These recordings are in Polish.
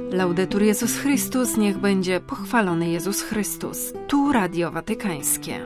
Laudetur Jezus Chrystus, niech będzie pochwalony Jezus Chrystus. Tu Radio Watykańskie.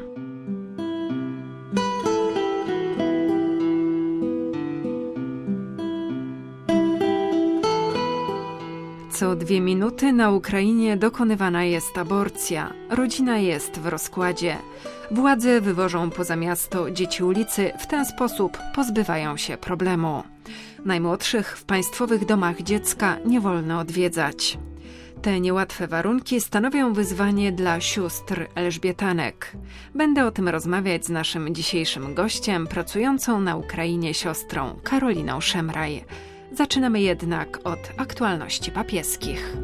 Co 2 minuty na Ukrainie dokonywana jest aborcja. Rodzina jest w rozkładzie. Władze wywożą poza miasto dzieci ulicy, w ten sposób pozbywają się problemu. Najmłodszych w państwowych domach dziecka nie wolno odwiedzać. Te niełatwe warunki stanowią wyzwanie dla sióstr elżbietanek. Będę o tym rozmawiać z naszym dzisiejszym gościem, pracującą na Ukrainie siostrą Karoliną Szemraj. Zaczynamy jednak od aktualności papieskich.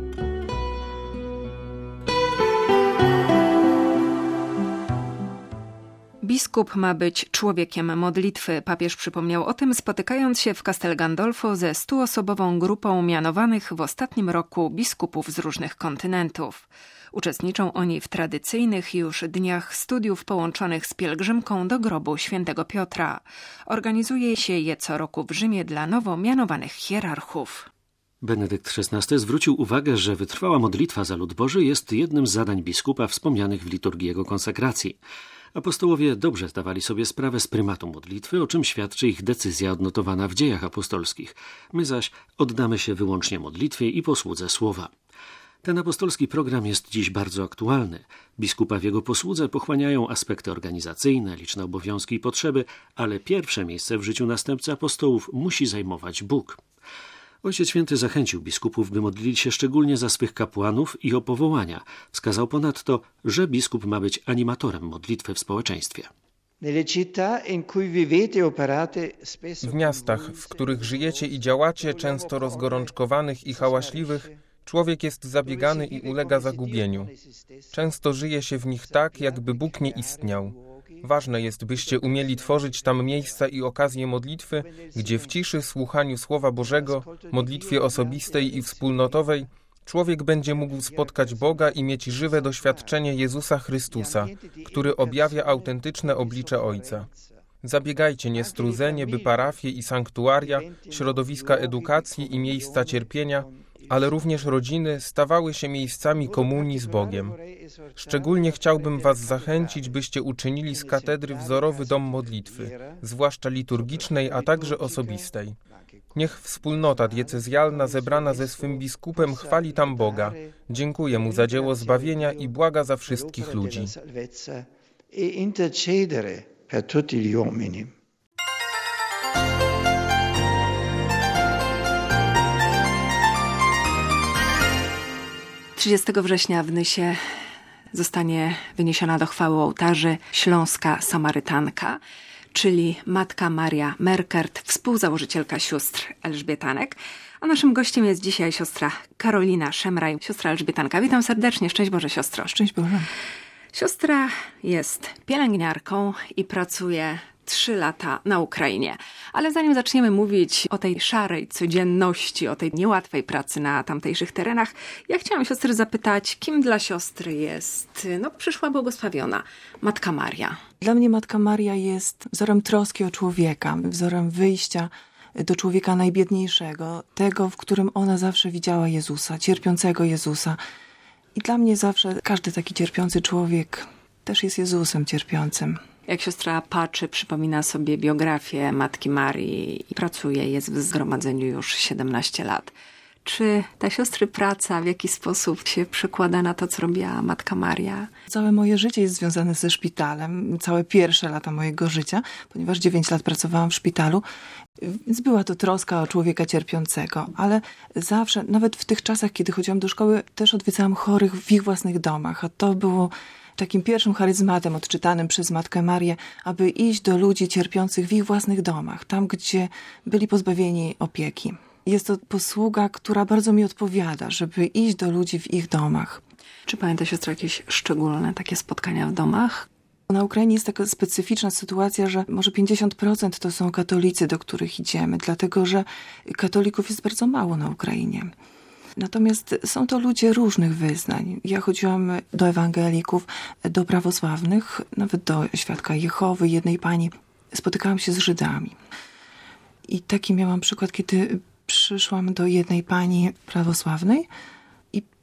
Biskup ma być człowiekiem modlitwy. Papież przypomniał o tym, spotykając się w Castel Gandolfo ze 100-osobową grupą mianowanych w ostatnim roku biskupów z różnych kontynentów. Uczestniczą oni w tradycyjnych już dniach studiów połączonych z pielgrzymką do grobu świętego Piotra. Organizuje się je co roku w Rzymie dla nowo mianowanych hierarchów. Benedykt XVI zwrócił uwagę, że wytrwała modlitwa za lud Boży jest jednym z zadań biskupa wspomnianych w liturgii jego konsekracji. Apostołowie dobrze zdawali sobie sprawę z prymatu modlitwy, o czym świadczy ich decyzja odnotowana w Dziejach Apostolskich. My zaś oddamy się wyłącznie modlitwie i posłudze słowa. Ten apostolski program jest dziś bardzo aktualny. Biskupa w jego posłudze pochłaniają aspekty organizacyjne, liczne obowiązki i potrzeby, ale pierwsze miejsce w życiu następcy apostołów musi zajmować Bóg. Ojciec Święty zachęcił biskupów, by modlili się szczególnie za swych kapłanów i o powołania. Wskazał ponadto, że biskup ma być animatorem modlitwy w społeczeństwie. W miastach, w których żyjecie i działacie, często rozgorączkowanych i hałaśliwych, człowiek jest zabiegany i ulega zagubieniu. Często żyje się w nich tak, jakby Bóg nie istniał. Ważne jest, byście umieli tworzyć tam miejsca i okazje modlitwy, gdzie w ciszy słuchaniu Słowa Bożego, modlitwie osobistej i wspólnotowej, człowiek będzie mógł spotkać Boga i mieć żywe doświadczenie Jezusa Chrystusa, który objawia autentyczne oblicze Ojca. Zabiegajcie niestrudzenie, by parafie i sanktuaria, środowiska edukacji i miejsca cierpienia, ale również rodziny stawały się miejscami komunii z Bogiem. Szczególnie chciałbym was zachęcić, byście uczynili z katedry wzorowy dom modlitwy, zwłaszcza liturgicznej, a także osobistej. Niech wspólnota diecezjalna zebrana ze swym biskupem chwali tam Boga, dziękuję mu za dzieło zbawienia i błaga za wszystkich ludzi. 30 września w Nysie zostanie wyniesiona do chwały ołtarzy śląska Samarytanka, czyli Matka Maria Merkert, współzałożycielka sióstr elżbietanek. A naszym gościem jest dzisiaj siostra Karolina Szemraj, siostra elżbietanka. Witam serdecznie. Szczęść Boże, siostro. Szczęść Boże. Siostra jest pielęgniarką i pracuje 3 lata na Ukrainie. Ale zanim zaczniemy mówić o tej szarej codzienności, o tej niełatwej pracy na tamtejszych terenach, ja chciałam siostry zapytać, kim dla siostry jest przyszła błogosławiona Matka Maria? Dla mnie Matka Maria jest wzorem troski o człowieka, wzorem wyjścia do człowieka najbiedniejszego, tego, w którym ona zawsze widziała Jezusa, cierpiącego Jezusa. I dla mnie zawsze każdy taki cierpiący człowiek też jest Jezusem cierpiącym. Jak siostra patrzy, przypomina sobie biografię Matki Marii i pracuje, jest w zgromadzeniu już 17 lat. Czy ta siostry praca w jakiś sposób się przekłada na to, co robiła Matka Maria? Całe moje życie jest związane ze szpitalem, całe pierwsze lata mojego życia, ponieważ 9 lat pracowałam w szpitalu, więc była to troska o człowieka cierpiącego, ale zawsze, nawet w tych czasach, kiedy chodziłam do szkoły, też odwiedzałam chorych w ich własnych domach, a to było takim pierwszym charyzmatem odczytanym przez Matkę Marię, aby iść do ludzi cierpiących w ich własnych domach, tam gdzie byli pozbawieni opieki. Jest to posługa, która bardzo mi odpowiada, żeby iść do ludzi w ich domach. Czy pamięta siostra jakieś szczególne takie spotkania w domach? Na Ukrainie jest taka specyficzna sytuacja, że może 50% to są katolicy, do których idziemy, dlatego że katolików jest bardzo mało na Ukrainie. Natomiast są to ludzie różnych wyznań. Ja chodziłam do ewangelików, do prawosławnych, nawet do Świadka Jehowy, jednej pani. Spotykałam się z Żydami. I taki miałam przykład, kiedy przyszłam do jednej pani prawosławnej,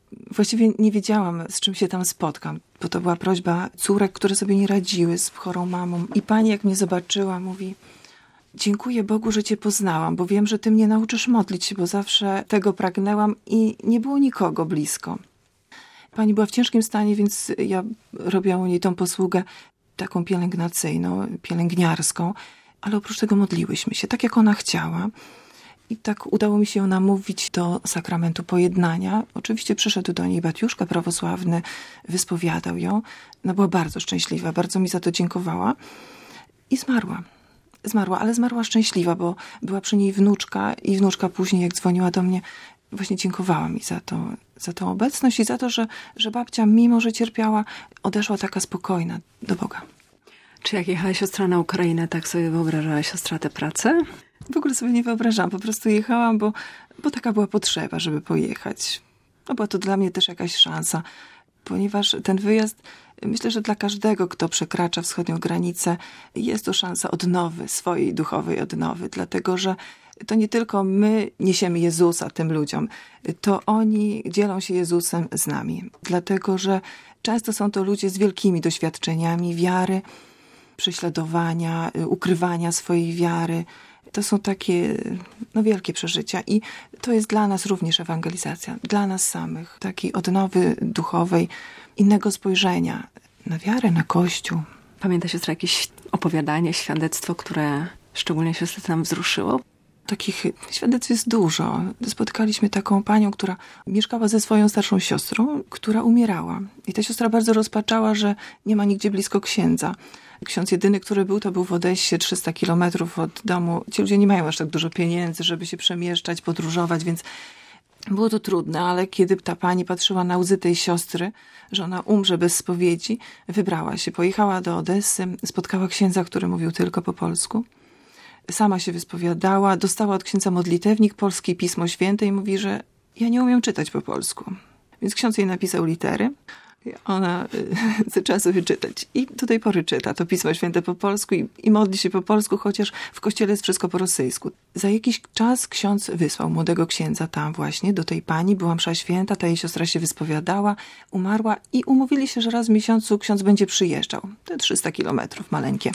właściwie nie wiedziałam, z czym się tam spotkam, bo to była prośba córek, które sobie nie radziły z chorą mamą. I pani, jak mnie zobaczyła, mówi: dziękuję Bogu, że cię poznałam, bo wiem, że ty mnie nauczysz modlić się, bo zawsze tego pragnęłam i nie było nikogo blisko. Pani była w ciężkim stanie, więc ja robiłam u niej tą posługę taką pielęgnacyjną, pielęgniarską, ale oprócz tego modliłyśmy się, tak jak ona chciała. I tak udało mi się ją namówić do sakramentu pojednania. Oczywiście przyszedł do niej baciuszka prawosławny, wyspowiadał ją. No była bardzo szczęśliwa, bardzo mi za to dziękowała. I zmarła. Ale zmarła szczęśliwa, bo była przy niej wnuczka i wnuczka później, jak dzwoniła do mnie, właśnie dziękowała mi za tą obecność i za to, że babcia, mimo że cierpiała, odeszła taka spokojna do Boga. Czy jak jechała siostra na Ukrainę, tak sobie wyobrażała siostra tę pracę? W ogóle sobie nie wyobrażałam, po prostu jechałam, bo taka była potrzeba, żeby pojechać. No była to dla mnie też jakaś szansa, ponieważ ten wyjazd, myślę, że dla każdego, kto przekracza wschodnią granicę, jest to szansa odnowy, swojej duchowej odnowy, dlatego że to nie tylko my niesiemy Jezusa tym ludziom, to oni dzielą się Jezusem z nami, dlatego że często są to ludzie z wielkimi doświadczeniami wiary, prześladowania, ukrywania swojej wiary. To są takie wielkie przeżycia i to jest dla nas również ewangelizacja, dla nas samych, takiej odnowy duchowej, innego spojrzenia na wiarę, na Kościół. Pamięta siostra jakieś opowiadanie, świadectwo, które szczególnie siostrę nam wzruszyło? Takich świadectw jest dużo. Spotkaliśmy taką panią, która mieszkała ze swoją starszą siostrą, która umierała. I ta siostra bardzo rozpaczała, że nie ma nigdzie blisko księdza. Ksiądz jedyny, który był, to był w Odessie, 300 kilometrów od domu. Ci ludzie nie mają aż tak dużo pieniędzy, żeby się przemieszczać, podróżować, więc było to trudne, ale kiedy ta pani patrzyła na łzy tej siostry, że ona umrze bez spowiedzi, wybrała się, pojechała do Odessy, spotkała księdza, który mówił tylko po polsku. Sama się wyspowiadała, dostała od księdza modlitewnik polski, Pismo Święte i mówi, że ja nie umiem czytać po polsku. Więc ksiądz jej napisał litery. Ona zaczęła sobie czytać i do tej pory czyta to Pismo Święte po polsku i modli się po polsku, chociaż w kościele jest wszystko po rosyjsku. Za jakiś czas ksiądz wysłał młodego księdza tam właśnie, do tej pani, była msza święta, ta jej siostra się wyspowiadała, umarła i umówili się, że raz w miesiącu ksiądz będzie przyjeżdżał. To 300 kilometrów, maleńkie,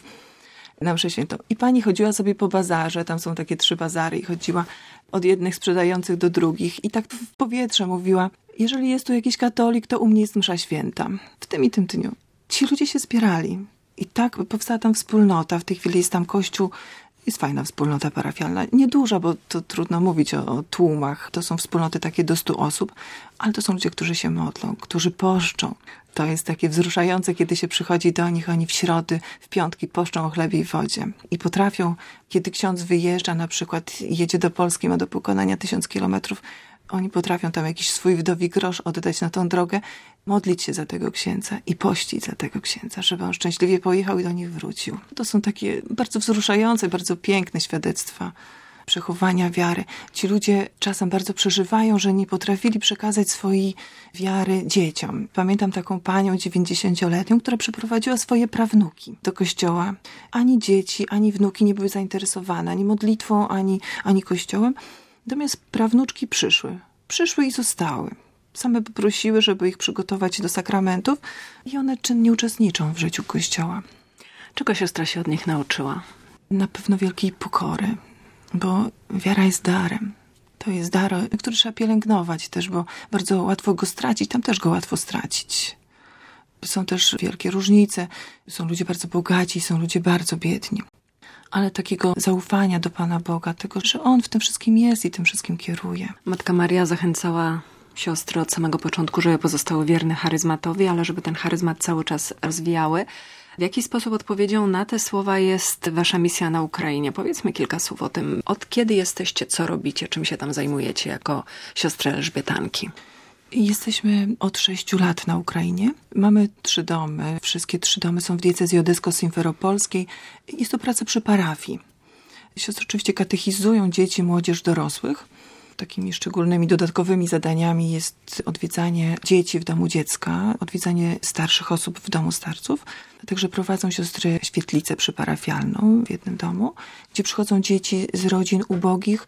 na mszę świętą. I pani chodziła sobie po bazarze, tam są takie 3 bazary i chodziła od jednych sprzedających do drugich i tak w powietrze mówiła: jeżeli jest tu jakiś katolik, to u mnie jest msza święta. W tym i tym dniu. Ci ludzie się zbierali. I tak powstała tam wspólnota. W tej chwili jest tam kościół. Jest fajna wspólnota parafialna. Nieduża, bo to trudno mówić o tłumach. To są wspólnoty takie do 100 osób, ale to są ludzie, którzy się modlą, którzy poszczą. To jest takie wzruszające, kiedy się przychodzi do nich, oni w środy, w piątki poszczą o chlebie i wodzie. I potrafią, kiedy ksiądz wyjeżdża, na przykład jedzie do Polski, ma do pokonania 1000 kilometrów, oni potrafią tam jakiś swój wdowi grosz oddać na tą drogę, modlić się za tego księdza i pościć za tego księdza, żeby on szczęśliwie pojechał i do nich wrócił. To są takie bardzo wzruszające, bardzo piękne świadectwa przechowania wiary. Ci ludzie czasem bardzo przeżywają, że nie potrafili przekazać swojej wiary dzieciom. Pamiętam taką panią 90-letnią, która przyprowadziła swoje prawnuki do kościoła. Ani dzieci, ani wnuki nie były zainteresowane ani modlitwą, ani kościołem. Natomiast prawnuczki przyszły i zostały. Same poprosiły, żeby ich przygotować do sakramentów i one czynnie uczestniczą w życiu Kościoła. Czego siostra się od nich nauczyła? Na pewno wielkiej pokory, bo wiara jest darem. To jest dar, który trzeba pielęgnować też, bo bardzo łatwo go stracić, tam też go łatwo stracić. Są też wielkie różnice, są ludzie bardzo bogaci, są ludzie bardzo biedni. Ale takiego zaufania do Pana Boga, tego, że On w tym wszystkim jest i tym wszystkim kieruje. Matka Maria zachęcała siostry od samego początku, żeby pozostały wierne charyzmatowi, ale żeby ten charyzmat cały czas rozwijały. W jaki sposób odpowiedzią na te słowa jest wasza misja na Ukrainie? Powiedzmy kilka słów o tym. Od kiedy jesteście, co robicie, czym się tam zajmujecie jako siostry elżbietanki? Jesteśmy od 6 lat na Ukrainie. Mamy 3 domy. Wszystkie 3 domy są w diecezji odesko-simferopolskiej. Jest to praca przy parafii. Siostry oczywiście katechizują dzieci, młodzież, dorosłych. Takimi szczególnymi, dodatkowymi zadaniami jest odwiedzanie dzieci w domu dziecka, odwiedzanie starszych osób w domu starców. Także prowadzą siostry świetlicę przyparafialną w jednym domu, gdzie przychodzą dzieci z rodzin ubogich,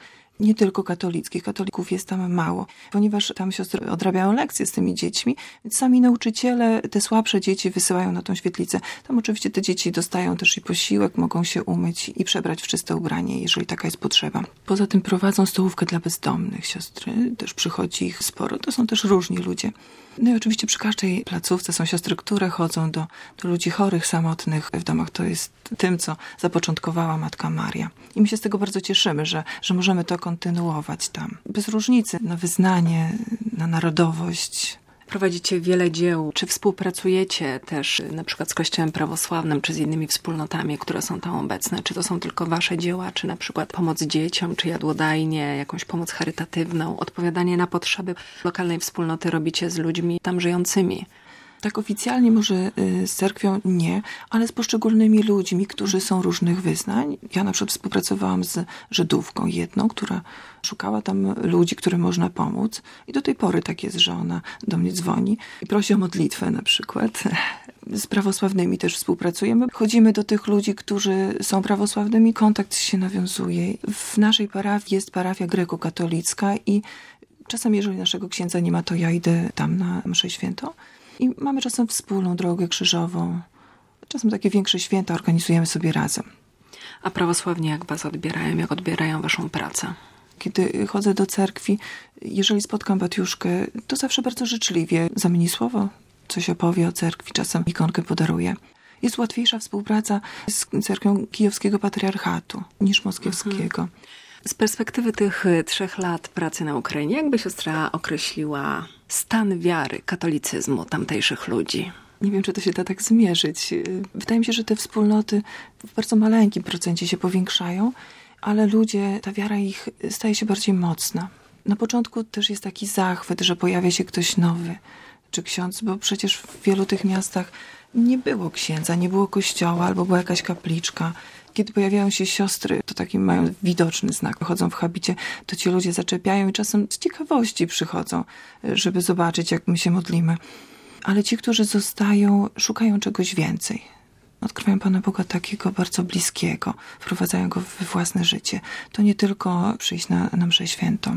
nie tylko katolickich. Katolików jest tam mało, ponieważ tam siostry odrabiają lekcje z tymi dziećmi, więc sami nauczyciele te słabsze dzieci wysyłają na tą świetlicę. Tam oczywiście te dzieci dostają też i posiłek, mogą się umyć i przebrać w czyste ubranie, jeżeli taka jest potrzeba. Poza tym prowadzą stołówkę dla bezdomnych siostry, też przychodzi ich sporo, to są też różni ludzie. No i oczywiście przy każdej placówce są siostry, które chodzą do ludzi chorych, samotnych w domach. To jest tym, co zapoczątkowała Matka Maria. I my się z tego bardzo cieszymy, że możemy to kontynuować tam. Bez różnicy na wyznanie, na narodowość. Prowadzicie wiele dzieł. Czy współpracujecie też na przykład z Kościołem Prawosławnym, czy z innymi wspólnotami, które są tam obecne? Czy to są tylko wasze dzieła, czy na przykład pomoc dzieciom, czy jadłodajnie, jakąś pomoc charytatywną, odpowiadanie na potrzeby lokalnej wspólnoty robicie z ludźmi tam żyjącymi? Tak oficjalnie może z cerkwią nie, ale z poszczególnymi ludźmi, którzy są różnych wyznań. Ja na przykład współpracowałam z Żydówką jedną, która szukała tam ludzi, którym można pomóc. I do tej pory tak jest, że ona do mnie dzwoni i prosi o modlitwę na przykład. Z prawosławnymi też współpracujemy. Chodzimy do tych ludzi, którzy są prawosławnymi, kontakt się nawiązuje. W naszej parafii jest parafia grekokatolicka i czasem, jeżeli naszego księdza nie ma, to ja idę tam na mszę świętą. I mamy czasem wspólną drogę krzyżową. Czasem takie większe święta organizujemy sobie razem. A prawosławni jak was odbierają? Jak odbierają waszą pracę? Kiedy chodzę do cerkwi, jeżeli spotkam batiuszkę, to zawsze bardzo życzliwie zamieni słowo, coś opowie o cerkwi, czasem ikonkę podaruje. Jest łatwiejsza współpraca z cerkwią kijowskiego patriarchatu niż moskiewskiego. Z perspektywy tych 3 lat pracy na Ukrainie, jakby siostra określiła stan wiary, katolicyzmu tamtejszych ludzi? Nie wiem, czy to się da tak zmierzyć. Wydaje mi się, że te wspólnoty w bardzo maleńkim procencie się powiększają, ale ludzie, ta wiara ich staje się bardziej mocna. Na początku też jest taki zachwyt, że pojawia się ktoś nowy, czy ksiądz, bo przecież w wielu tych miastach nie było księdza, nie było kościoła, albo była jakaś kapliczka. Kiedy pojawiają się siostry, to taki mają widoczny znak, chodzą w habicie, to ci ludzie zaczepiają i czasem z ciekawości przychodzą, żeby zobaczyć, jak my się modlimy. Ale ci, którzy zostają, szukają czegoś więcej. Odkrywają Pana Boga takiego bardzo bliskiego, wprowadzają Go we własne życie. To nie tylko przyjść na mszę świętą.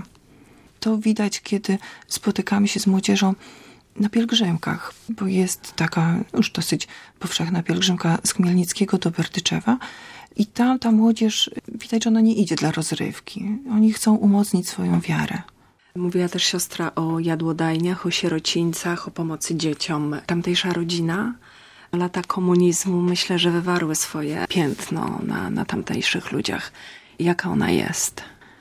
To widać, kiedy spotykamy się z młodzieżą na pielgrzymkach, bo jest taka już dosyć powszechna pielgrzymka z Chmielnickiego do Berdyczewa i tam ta młodzież, widać, że ona nie idzie dla rozrywki. Oni chcą umocnić swoją wiarę. Mówiła też siostra o jadłodajniach, o sierocińcach, o pomocy dzieciom. Tamtejsza rodzina, lata komunizmu, myślę, że wywarły swoje piętno na tamtejszych ludziach. Jaka ona jest?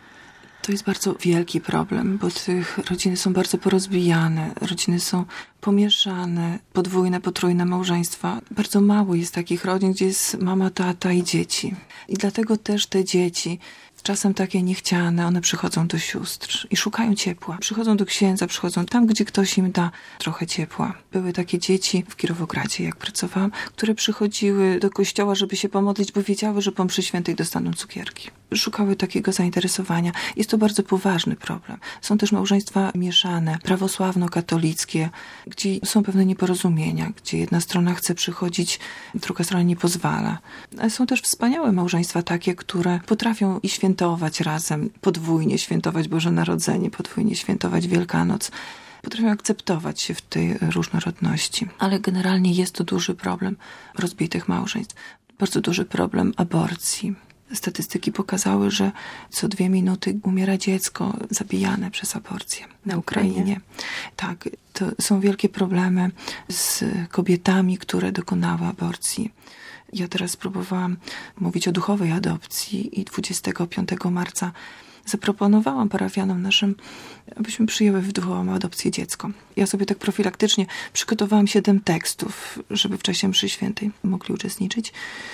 To jest bardzo wielki problem, bo tych rodziny są bardzo porozbijane, rodziny są pomieszane, podwójne, potrójne małżeństwa. Bardzo mało jest takich rodzin, gdzie jest mama, tata i dzieci. I dlatego też te dzieci, czasem takie niechciane, one przychodzą do sióstr i szukają ciepła. Przychodzą do księdza, przychodzą tam, gdzie ktoś im da trochę ciepła. Były takie dzieci w Kirowogradzie, jak pracowałam, które przychodziły do kościoła, żeby się pomodlić, bo wiedziały, że po mszy świętej dostaną cukierki. Szukały takiego zainteresowania. Jest to bardzo poważny problem. Są też małżeństwa mieszane, prawosławno-katolickie, gdzie są pewne nieporozumienia, gdzie jedna strona chce przychodzić, druga strona nie pozwala. Ale są też wspaniałe małżeństwa takie, które potrafią i świętować razem, podwójnie świętować Boże Narodzenie, podwójnie świętować Wielkanoc. Potrafią akceptować się w tej różnorodności. Ale generalnie jest to duży problem rozbitych małżeństw. Bardzo duży problem aborcji. Statystyki pokazały, że co 2 minuty umiera dziecko zabijane przez aborcję na Ukrainie. Tak, to są wielkie problemy z kobietami, które dokonały aborcji. Ja teraz próbowałam mówić o duchowej adopcji i 25 marca zaproponowałam parafianom naszym, abyśmy przyjęły w duchową adopcję dziecko. Ja sobie tak profilaktycznie przygotowałam 7 tekstów, żeby w czasie mszy świętej mogli uczestniczyć.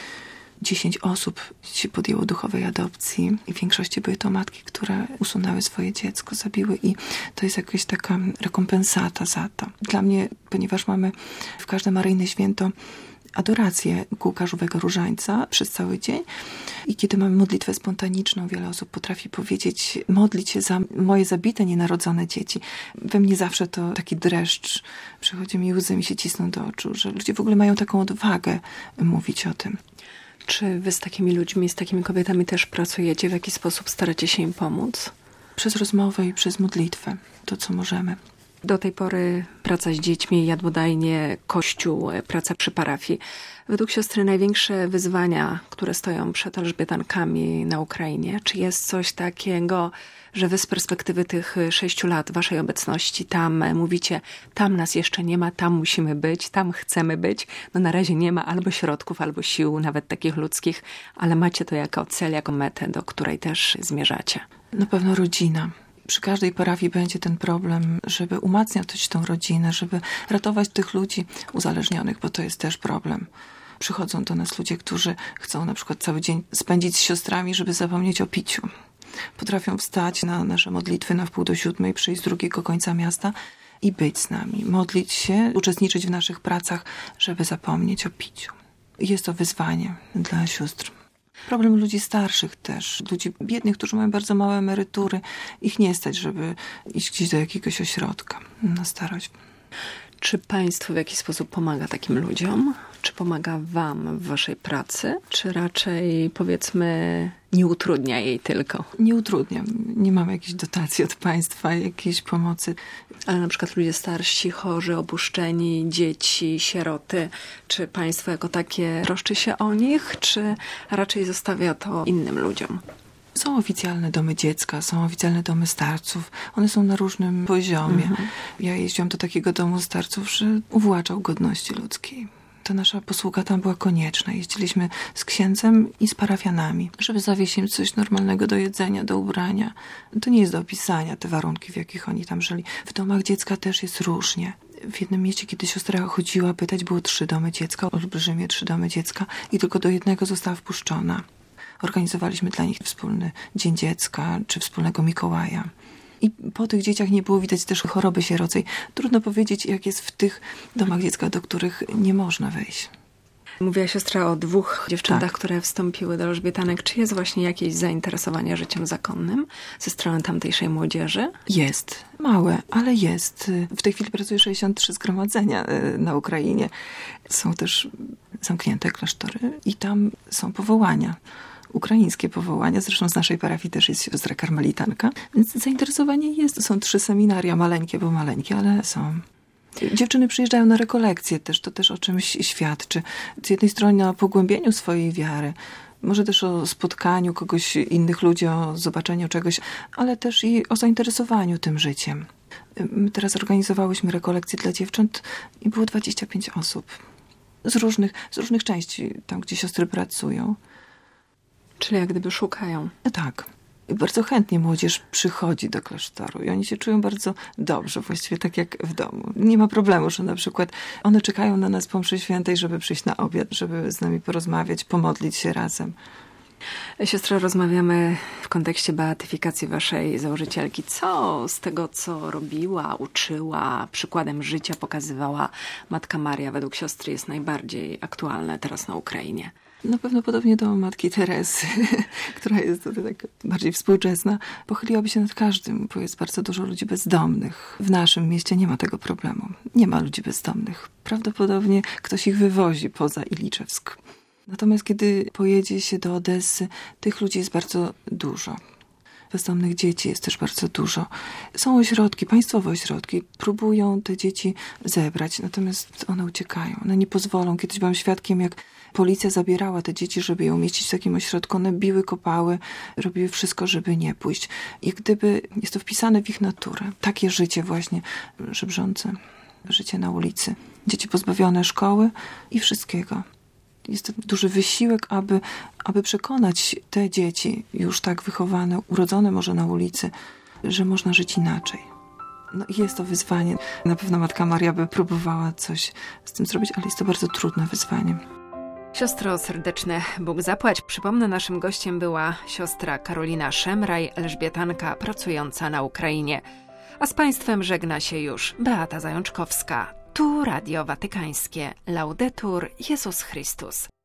10 osób się podjęło duchowej adopcji i w większości były to matki, które usunęły swoje dziecko, zabiły i to jest jakaś taka rekompensata za to. Dla mnie, ponieważ mamy w każde maryjne święto adorację kółka żółwego różańca przez cały dzień i kiedy mamy modlitwę spontaniczną, wiele osób potrafi powiedzieć, modlić się za moje zabite, nienarodzone dzieci. We mnie zawsze to taki dreszcz, przychodzi mi łzy, mi się cisną do oczu, że ludzie w ogóle mają taką odwagę mówić o tym. Czy wy z takimi ludźmi, z takimi kobietami też pracujecie? W jaki sposób staracie się im pomóc? Przez rozmowę i przez modlitwę, to co możemy. Do tej pory praca z dziećmi, jadłodajnie, kościół, praca przy parafii. Według siostry największe wyzwania, które stoją przed Elżbietankami na Ukrainie, czy jest coś takiego, że wy z perspektywy tych 6 lat waszej obecności tam mówicie, tam nas jeszcze nie ma, tam musimy być, tam chcemy być. No na razie nie ma albo środków, albo sił, nawet takich ludzkich, ale macie to jako cel, jako metę, do której też zmierzacie. Na pewno rodzina. Przy każdej parafii będzie ten problem, żeby umacniać tą rodzinę, żeby ratować tych ludzi uzależnionych, bo to jest też problem. Przychodzą do nas ludzie, którzy chcą na przykład cały dzień spędzić z siostrami, żeby zapomnieć o piciu. Potrafią wstać na nasze modlitwy na 6:30, przyjść z drugiego końca miasta i być z nami. Modlić się, uczestniczyć w naszych pracach, żeby zapomnieć o piciu. Jest to wyzwanie dla sióstr. Problem ludzi starszych też, ludzi biednych, którzy mają bardzo małe emerytury. Ich nie stać, żeby iść gdzieś do jakiegoś ośrodka na starość. Czy państwo w jakiś sposób pomaga takim ludziom? Czy pomaga wam w waszej pracy? Czy raczej, powiedzmy, nie utrudnia jej tylko? Nie utrudnia. Nie mamy jakiejś dotacji od państwa, jakiejś pomocy. Ale na przykład ludzie starsi, chorzy, opuszczeni, dzieci, sieroty. Czy państwo jako takie troszczy się o nich? Czy raczej zostawia to innym ludziom? Są oficjalne domy dziecka, są oficjalne domy starców. One są na różnym poziomie. Ja jeździłam do takiego domu starców, że uwłaczał godności ludzkiej. Ta nasza posługa tam była konieczna. Jeździliśmy z księdzem i z parafianami, żeby zawieźć im coś normalnego do jedzenia, do ubrania. To nie jest do opisania, te warunki, w jakich oni tam żyli. W domach dziecka też jest różnie. W jednym mieście, kiedy siostra chodziła pytać, było 3 domy dziecka, olbrzymie 3 domy dziecka i tylko do jednego została wpuszczona. Organizowaliśmy dla nich wspólny Dzień Dziecka czy wspólnego Mikołaja. I po tych dzieciach nie było widać też choroby sierocej. Trudno powiedzieć, jak jest w tych domach dziecka, do których nie można wejść. Mówiła siostra o 2 dziewczętach, które wstąpiły do Elżbietanek. Czy jest właśnie jakieś zainteresowanie życiem zakonnym ze strony tamtejszej młodzieży? Jest. Małe, ale jest. W tej chwili pracuje 63 zgromadzenia na Ukrainie. Są też zamknięte klasztory i tam są powołania. Ukraińskie powołania, zresztą z naszej parafii też jest siostra karmelitanka, więc zainteresowanie jest. Są 3 seminaria, maleńkie, ale są. Dziewczyny przyjeżdżają na rekolekcje też, to też o czymś świadczy. Z jednej strony o pogłębieniu swojej wiary, może też o spotkaniu kogoś, innych ludzi, o zobaczeniu czegoś, ale też i o zainteresowaniu tym życiem. My teraz organizowałyśmy rekolekcje dla dziewcząt i było 25 osób. Z różnych części, tam gdzie siostry pracują. Czyli jak gdyby szukają. Tak. I bardzo chętnie młodzież przychodzi do klasztoru i oni się czują bardzo dobrze, właściwie tak jak w domu. Nie ma problemu, że na przykład one czekają na nas po mszy świętej, żeby przyjść na obiad, żeby z nami porozmawiać, pomodlić się razem. Siostro, rozmawiamy w kontekście beatyfikacji waszej założycielki. Co z tego, co robiła, uczyła, przykładem życia pokazywała Matka Maria według siostry jest najbardziej aktualne teraz na Ukrainie? No pewno podobnie do Matki Teresy, która jest tutaj tak bardziej współczesna, pochyliłaby się nad każdym, bo jest bardzo dużo ludzi bezdomnych. W naszym mieście nie ma tego problemu. Nie ma ludzi bezdomnych. Prawdopodobnie ktoś ich wywozi poza Iliczewsk. Natomiast kiedy pojedzie się do Odessy, tych ludzi jest bardzo dużo. Bezdomnych dzieci jest też bardzo dużo. Są ośrodki, państwowe ośrodki, próbują te dzieci zebrać, natomiast one uciekają. One nie pozwolą. Kiedyś byłam świadkiem, jak policja zabierała te dzieci, żeby je umieścić w takim ośrodku. One biły, kopały, robiły wszystko, żeby nie pójść. Jak gdyby jest to wpisane w ich naturę. Takie życie właśnie żebrzące, życie na ulicy. Dzieci pozbawione szkoły i wszystkiego. Jest to duży wysiłek, aby przekonać te dzieci, już tak wychowane, urodzone może na ulicy, że można żyć inaczej. No i jest to wyzwanie. Na pewno Matka Maria by próbowała coś z tym zrobić, ale jest to bardzo trudne wyzwanie. Siostro serdeczne, Bóg zapłać. Przypomnę, naszym gościem była siostra Karolina Szemraj, elżbietanka pracująca na Ukrainie. A z państwem żegna się już Beata Zajączkowska. Tu Radio Watykańskie. Laudetur Jezus Chrystus.